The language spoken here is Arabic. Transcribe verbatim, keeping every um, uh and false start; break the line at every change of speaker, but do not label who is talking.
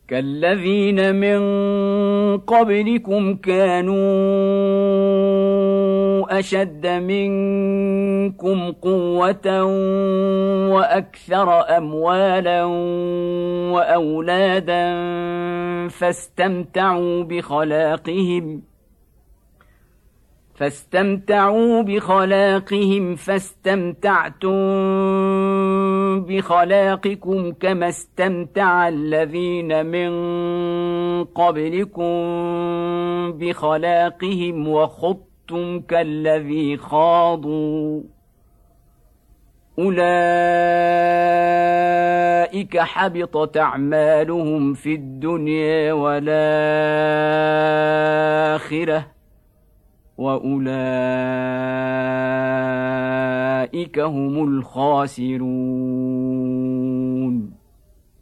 كالذين من قبلكم كانوا أشد منكم قوة وأكثر أموالا وأولادا فاستمتعوا بخلاقهم فاستمتعوا بخلاقهم فاستمتعتم بخلاقكم كما استمتع الذين من قبلكم بخلاقهم وخضتم كالذي خاضوا أولئك حبطت أعمالهم في الدنيا والآخرة وأولئك هم الخاسرون.